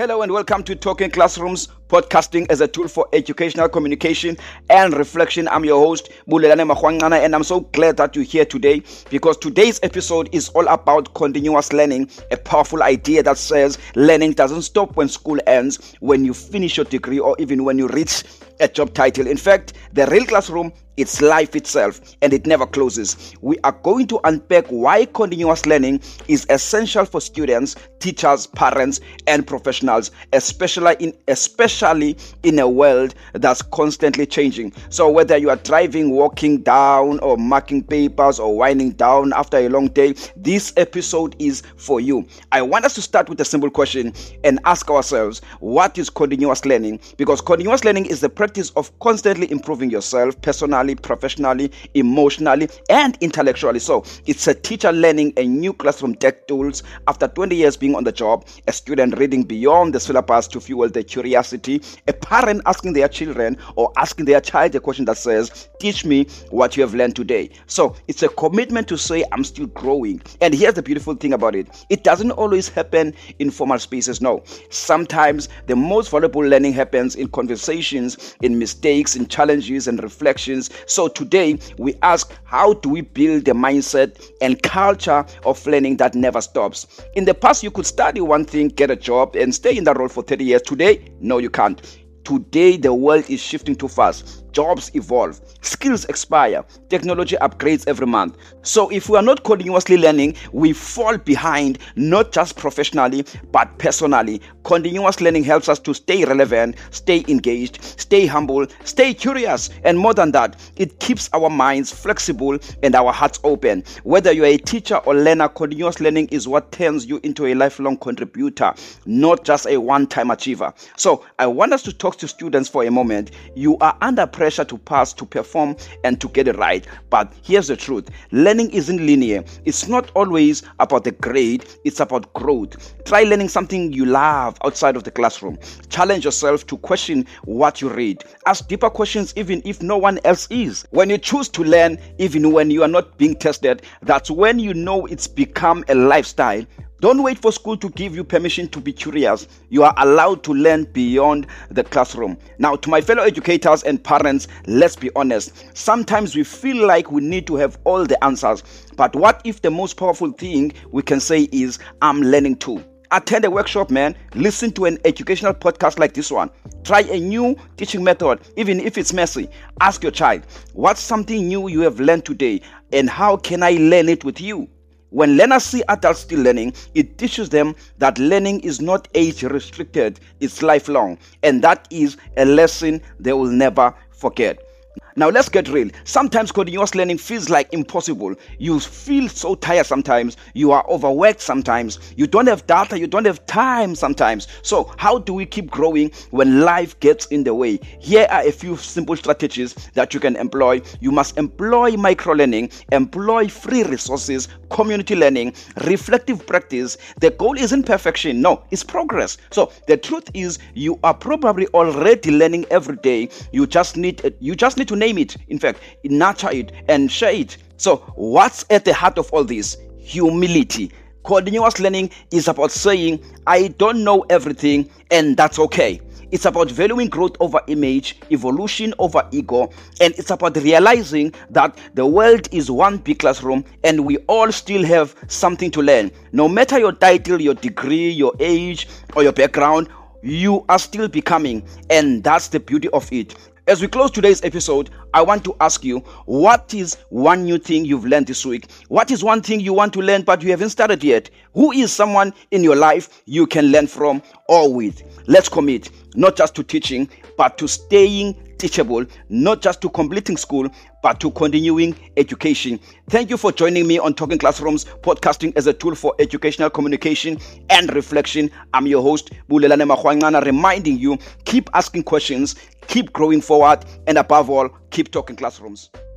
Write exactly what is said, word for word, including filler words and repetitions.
Hello and welcome to Talking Classrooms, podcasting as a tool for educational communication and reflection. I'm your host, Bulelane Mahwangana, and I'm so glad that you're here today because today's episode is all about continuous learning, a powerful idea that says learning doesn't stop when school ends, when you finish your degree, or even when you reach a job title. In fact, the real classroom, it's life itself, and it never closes. We are going to unpack why continuous learning is essential for students, teachers, parents, and professionals, especially in especially in a world that's constantly changing. So whether you are driving, walking down, or marking papers, or winding down after a long day, this episode is for you. I want us to start with a simple question and ask ourselves, what is continuous learning? Because continuous learning is the practice of constantly improving yourself personally, professionally, emotionally, and intellectually. So it's a teacher learning a new classroom tech tools after twenty years being on the job, a student reading beyond the syllabus to fuel their curiosity, a parent asking their children or asking their child a question that says, teach me what you have learned today. So it's a commitment to say, I'm still growing. And here's the beautiful thing about it. It doesn't always happen in formal spaces. No, sometimes the most valuable learning happens in conversations, in mistakes, in challenges and reflections. So today we ask, how do we build a mindset and culture of learning that never stops? In the past, you could study one thing, get a job, and stay in that role for thirty years. Today, no, you can't. Today, the world is shifting too fast. Jobs evolve, skills expire, technology upgrades every month. So if we are not continuously learning, we fall behind, not just professionally, but personally. Continuous learning helps us to stay relevant, stay engaged, stay humble, stay curious, and more than that, it keeps our minds flexible and our hearts open. Whether you are a teacher or learner, continuous learning is what turns you into a lifelong contributor, not just a one-time achiever. So I want us to talk to students for a moment. You are under pressure to pass, to perform, and to get it right. But here's the truth. Learning isn't linear. It's not always about the grade. It's about growth. Try learning something you love outside of the classroom. Challenge yourself to question what you read. Ask deeper questions even if no one else is. When you choose to learn, even when you are not being tested, that's when you know it's become a lifestyle. Don't wait for school to give you permission to be curious. You are allowed to learn beyond the classroom. Now, to my fellow educators and parents, let's be honest. Sometimes we feel like we need to have all the answers. But what if the most powerful thing we can say is, I'm learning too? Attend a workshop, man. Listen to an educational podcast like this one. Try a new teaching method, even if it's messy. Ask your child, what's something new you have learned today, and how can I learn it with you? When learners see adults still learning, it teaches them that learning is not age restricted, it's lifelong. And that is a lesson they will never forget. Now let's get real. Sometimes continuous learning feels like impossible. You feel so tired sometimes. You are overworked sometimes. You don't have data. You don't have time sometimes. So how do we keep growing when life gets in the way? Here are a few simple strategies that you can employ. You must employ micro-learning, employ free resources, community learning, reflective practice. The goal isn't perfection. No, it's progress. So the truth is, you are probably already learning every day. You just need, you just need to name it, in fact, nurture it and share it. So what's at the heart of all this? Humility. Continuous learning is about saying, I don't know everything, and that's okay. It's about valuing growth over image, evolution over ego, and it's about realizing that the world is one big classroom and we all still have something to learn. No matter your title, your degree, your age, or your background, you are still becoming, and that's the beauty of it. As we close today's episode, I want to ask you, what is one new thing you've learned this week? What is one thing you want to learn but you haven't started yet? Who is someone in your life you can learn from or with? Let's commit, not just to teaching, but to staying teachable, not just to completing school, but to continuing education. Thank you for joining me on Talking Classrooms, podcasting as a tool for educational communication and reflection. I'm your host, Bulelane Mahwangana, reminding you, keep asking questions, keep growing forward, and above all, keep talking classrooms.